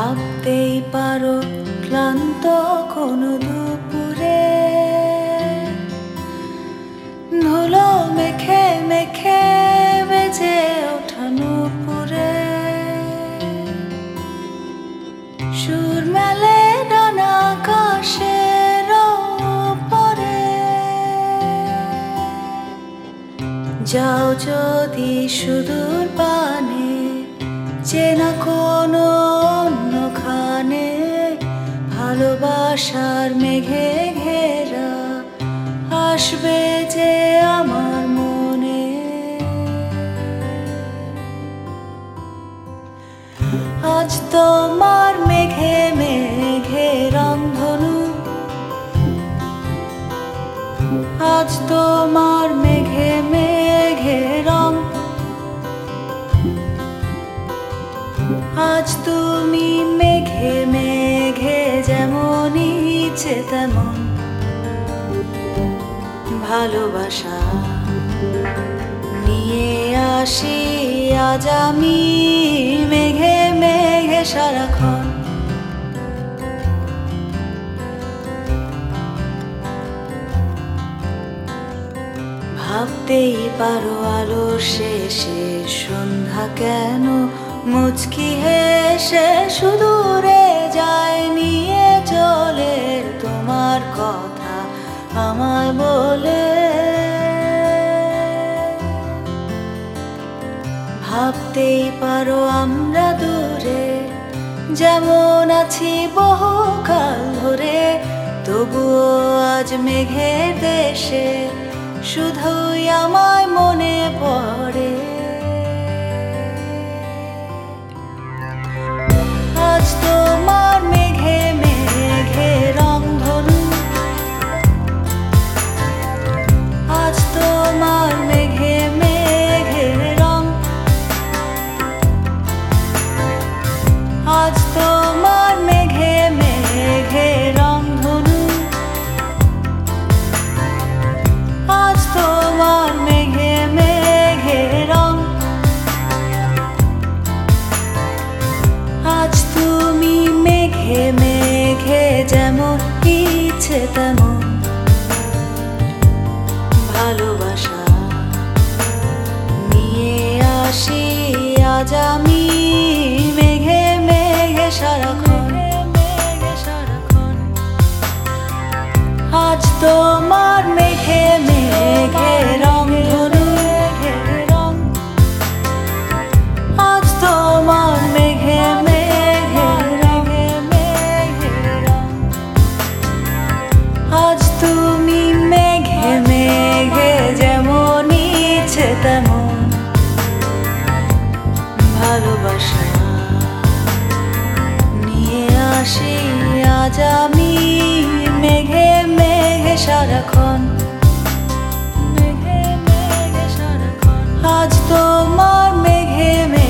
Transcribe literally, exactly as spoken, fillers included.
ভাবতেই পারো ক্লান্ত কোনো দুপুরে ধুলো মেখে মেখে বেজে ওঠা নুপুরে সুর মেলে ডানা আকাশের ওপরে। যাও যদি সুদূর পানে চেনা কোনো অন্যখানে, ভালোবাসার মেঘে ঘেরা আসবে যে আমার মনে। আজ তোমার মেঘে মেঘে রংধনু, আজ তোমার মেঘে মেঘে রং। আজ তুমি মেঘে মেঘে যেমন ইচ্ছে তেমন ভালোবাসা নিয়ে আসি আজ আমি মেঘে মেঘে সারাক্ষণ। ভাবতেই পারো আলোর শেষে সন্ধ্যা কেন মুচকি হেসে সুদূরে যায় নিয়ে চলে তোমার কথা আমায় বলে। ভাবতেই পারো আমরা দূরে যেমন আছি বহুকাল ধরে, তবুও আজ মেঘের দেশে শুধুই আমায় মনে পড়ে। আজ তোমার মেঘে মেঘে রংধনু, আজ তোমার মেঘে মেঘে রং। আজ তোমার মেঘে মেঘে রংধনু, আজ তোমার মেঘে মেঘে রং। আজ তুমি মেঘে মেঘে যেমন ইচ্ছে তেমন ভালোবাসা নিয়ে আসি আজ আমি মেঘে মেঘে সারাক্ষণ। আজ তোমার মেঘে মেঘে রংধনু, আজ তোমার মেঘে মেঘে রং। আজ তুমি মেঘে মেঘে যেমন ইচ্ছে তেমন ভালোবাসা নিয়ে আসি আজ আমি মেঘে মেঘে সারাক্ষণ। আজ তোমার মেঘে মেঘে